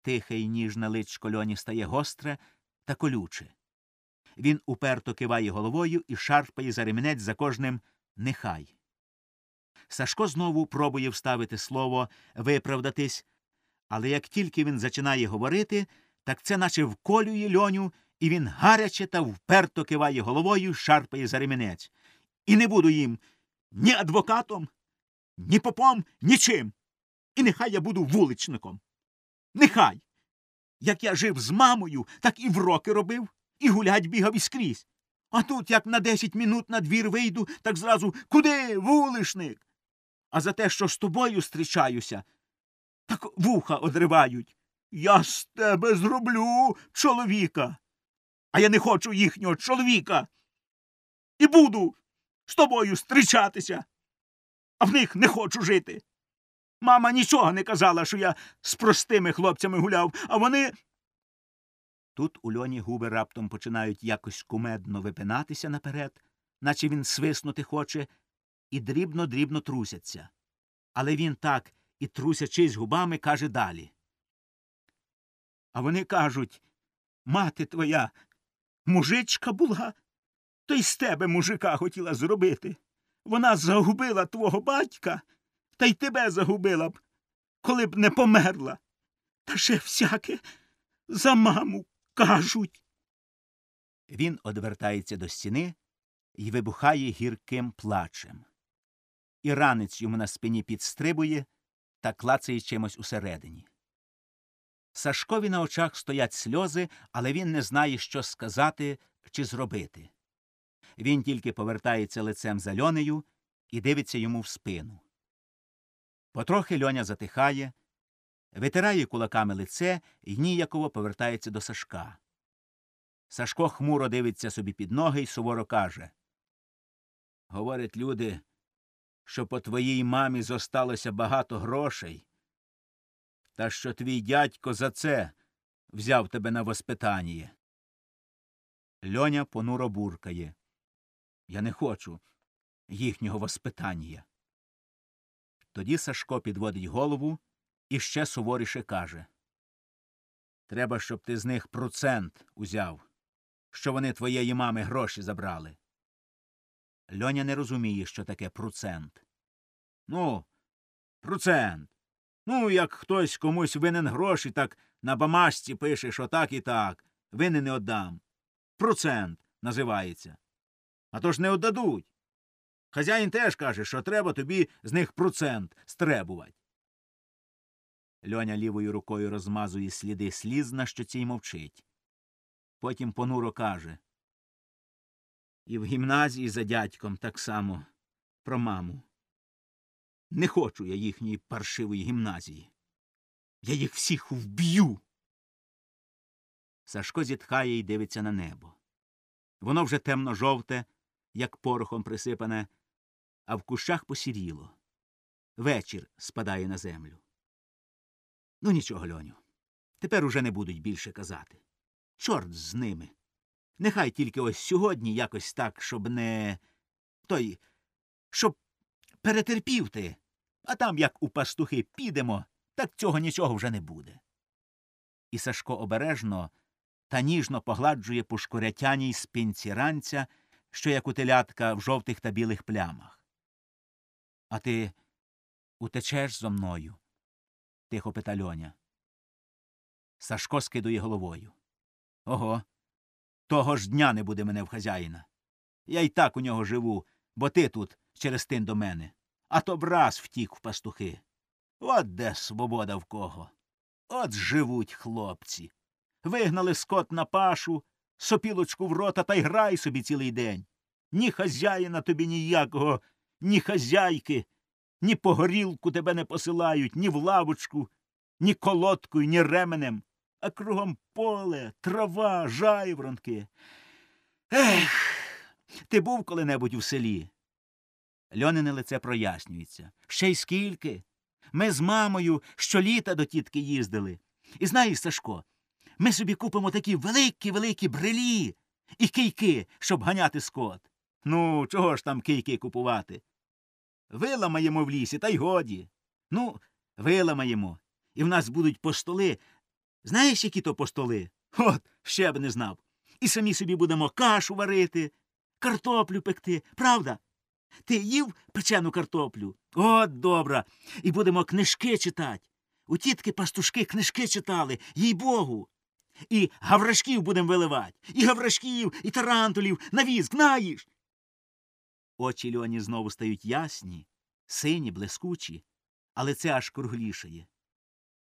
Тихе й ніжне личко Льоні стає гостре та колюче. Він уперто киває головою і шарпає за ремінець за кожним «нехай». Сашко знову пробує вставити слово, виправдатись, але як тільки він зачинає говорити, так це наче вколює Льоню, і він гаряче та вперто киває головою, шарпає за ремінець. І не буду їм ні адвокатом, ні попом, нічим. І нехай я буду вуличником. Нехай. Як я жив з мамою, так і вроки робив, і гулять бігав іскрізь. А тут, як на 10 минут на двір вийду, так зразу «Куди, вулишник?» А за те, що з тобою зустрічаюся, так вуха одривають. Я з тебе зроблю чоловіка. А я не хочу їхнього чоловіка. І буду з тобою зустрічатися. А в них не хочу жити. Мама нічого не казала, що я з простими хлопцями гуляв, а вони... Тут у Льоні губи раптом починають якось кумедно випинатися наперед, наче він свиснути хоче, і дрібно-дрібно трусяться. Але він так і трусячись губами каже далі. А вони кажуть, мати твоя мужичка була, то й з тебе мужика хотіла зробити. Вона загубила твого батька, та й тебе загубила б, коли б не померла. Та ще всяке за маму кажуть. Він одвертається до стіни і вибухає гірким плачем. І ранець йому на спині підстрибує та клацає чимось усередині. Сашкові на очах стоять сльози, але він не знає, що сказати чи зробити. Він тільки повертається лицем за Льонею і дивиться йому в спину. Потрохи Льоня затихає, витирає кулаками лице і ніяково повертається до Сашка. Сашко хмуро дивиться собі під ноги й суворо каже. Говорять люди, що по твоїй мамі зосталося багато грошей, та що твій дядько за це взяв тебе на воспитання. Льоня понуро буркає. Я не хочу їхнього воспитання. Тоді Сашко підводить голову і ще суворіше каже. Треба, щоб ти з них процент узяв, що вони твоєї мами гроші забрали. Льоня не розуміє, що таке процент. Ну, процент. Ну, як хтось комусь винен гроші, так на бумажці пише, що так і так. Винен не отдам. Процент називається. А то ж не отдадуть. Хазяїн теж каже, що треба тобі з них процент стребувати. Льоня лівою рукою розмазує сліди сліз на щоці й мовчить. Потім понуро каже. І в гімназії за дядьком так само про маму. Не хочу я їхньої паршивої гімназії. Я їх всіх вб'ю. Сашко зітхає і дивиться на небо. Воно вже темно-жовте, як порохом присипане, а в кущах посіріло. Вечір спадає на землю. Ну нічого, Льоню, тепер уже не будуть більше казати. Чорт з ними. Нехай тільки ось сьогодні якось так, щоб не... щоб перетерпів ти, а там, як у пастухи підемо, так цього нічого вже не буде. І Сашко обережно та ніжно погладжує по шкурятяній спинці ранця, що як у телятка в жовтих та білих плямах. А ти утечеш зо мною? Тихо пита Льоня. Сашко скидує головою. Ого, того ж дня не буде мене в хазяїна. Я й так у нього живу, бо ти тут через тин до мене. А то б раз втік в пастухи. От де свобода в кого. От живуть хлопці. Вигнали скот на пашу, сопілочку в рота та й грай собі цілий день. Ні хазяїна тобі ніякого, ні хазяйки, ні по горілку тебе не посилають, ні в лавочку, ні колодкою, ні ременем, а кругом поле, трава, жайворонки. Ех, ти був коли-небудь у селі? Льонине лице прояснюється. Ще й скільки? Ми з мамою щоліта до тітки їздили. І знаєш, Сашко, ми собі купимо такі великі-великі брелі і кийки, щоб ганяти скот. Ну, чого ж там кийки купувати? Виламаємо в лісі, та й годі. Ну, виламаємо. І в нас будуть постоли Знаєш, які то постоли? От, ще б не знав. І самі собі будемо кашу варити, картоплю пекти, правда? Ти їв печену картоплю? От добре. І будемо книжки читати. У тітки пастушки книжки читали, їй-богу. І гаврашків будемо виливати. І гаврашків, і тарантулів, на візк, знаєш. Очі Льоні знову стають ясні, сині, блискучі, але це аж круглішає.